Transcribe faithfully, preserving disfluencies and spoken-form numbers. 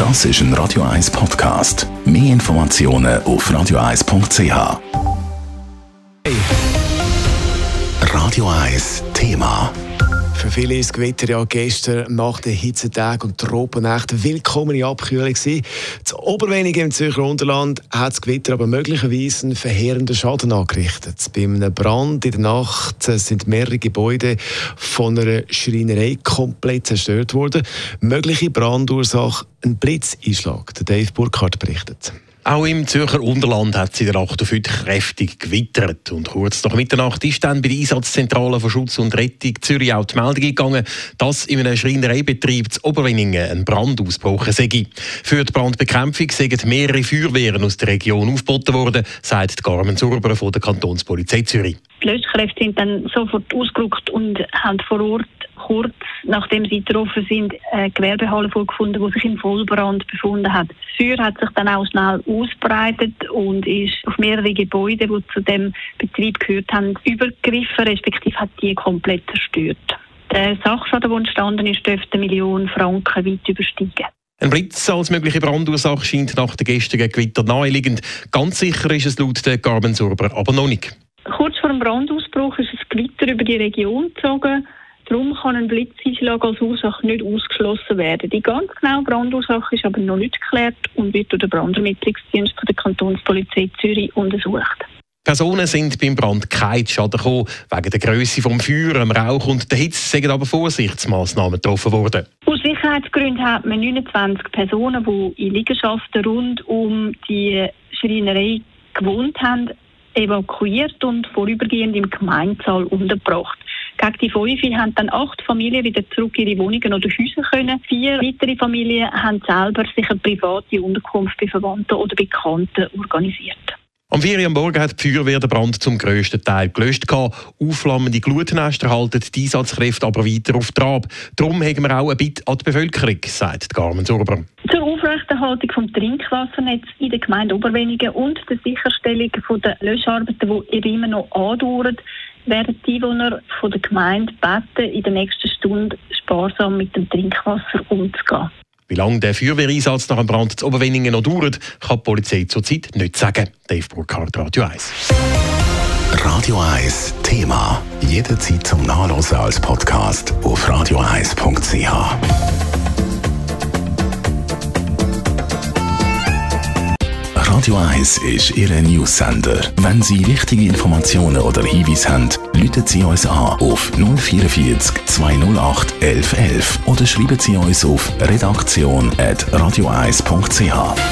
Das ist ein Radio eins Podcast. Mehr Informationen auf radio eins punkt c h. Radio eins Thema. Für viele ist das Gewitter ja gestern nach den Hitzetagen und Tropennächten eine willkommene Abkühlung gewesen. Das Oberwenige im Zürcher Unterland hat das Gewitter aber möglicherweise einen verheerenden Schaden angerichtet. Bei einem Brand in der Nacht sind mehrere Gebäude von einer Schreinerei komplett zerstört worden. Mögliche Brandursache ein Blitzeinschlag. Dave Burkhardt berichtet. Auch im Zürcher Unterland hat es in der Nacht auf heute kräftig gewittert. Und kurz nach Mitternacht ist dann bei der Einsatzzentrale von Schutz und Rettung Zürich auch die Meldung gegangen, dass in einem Schreinereibetrieb zu Oberwenningen ein Brand ausgebrochen sei. Für die Brandbekämpfung sind mehrere Feuerwehren aus der Region aufgeboten worden, sagt Carmen Surber von der Kantonspolizei Zürich. Die Löschkräfte sind dann sofort ausgerückt und haben vor Ort, kurz nachdem sie getroffen sind, eine Gewerbehalle vorgefunden, die sich im Vollbrand befunden hat. Das Feuer hat sich dann auch schnell ausbreitet und ist auf mehrere Gebäude, die zu dem Betrieb gehört haben, übergriffen, respektive hat die komplett zerstört. Der Sachschaden, der entstanden ist, dürfte eine Million Franken weit übersteigen. Ein Blitz als mögliche Brandursache scheint nach den gestrigen Gewitter naheliegend. Ganz sicher ist es laut der Carmen Surber aber noch nicht. Kurz vor dem Brandausbruch ist ein Gewitter über die Region gezogen. Darum kann ein Blitzeinschlag als Ursache nicht ausgeschlossen werden. Die ganz genaue Brandursache ist aber noch nicht geklärt und wird durch den Brandermittlungsdienst der Kantonspolizei Zürich untersucht. Personen sind beim Brand kein Schaden gekommen. Wegen der Grösse des Feuers, dem Rauch und der Hitze sind aber Vorsichtsmaßnahmen getroffen worden. Aus Sicherheitsgründen hat man neunundzwanzig Personen, die in Liegenschaften rund um die Schreinerei gewohnt haben, evakuiert und vorübergehend im Gemeindesaal untergebracht. Gegen die fünf haben dann acht Familien wieder zurück in ihre Wohnungen oder Häuser können. Vier weitere Familien haben selber sich eine private Unterkunft bei Verwandten oder Bekannten organisiert. Am vier Uhr am Morgen hat die Feuerwehr den Brand zum grössten Teil gelöscht. Aufflammende Glutnester halten die Einsatzkräfte aber weiter auf Trab. Darum haben wir auch ein Bitte an die Bevölkerung, sagt Carmen Surber. Zur Aufrechterhaltung des Trinkwassernetzes in der Gemeinde Oberwenningen und der Sicherstellung der Löscharbeiten, die eben immer noch andauern, werden die Einwohner von der Gemeinde beten, in der nächsten Stunde sparsam mit dem Trinkwasser umzugehen. Wie lange der Feuerwehreinsatz nach dem Brand zu Oberwenningen noch dauert, kann die Polizei zurzeit nicht sagen. Dave Burkhardt, Radio eins. Radio eins Thema. Jederzeit zum Nachlesen als Podcast auf radio eins punkt c h. Radio eins ist Ihr News-Sender. Wenn Sie wichtige Informationen oder Hinweise haben, rufen Sie uns an auf null vierundvierzig zweihundertacht elf elf oder schreiben Sie uns auf redaktion at radio eins punkt c h.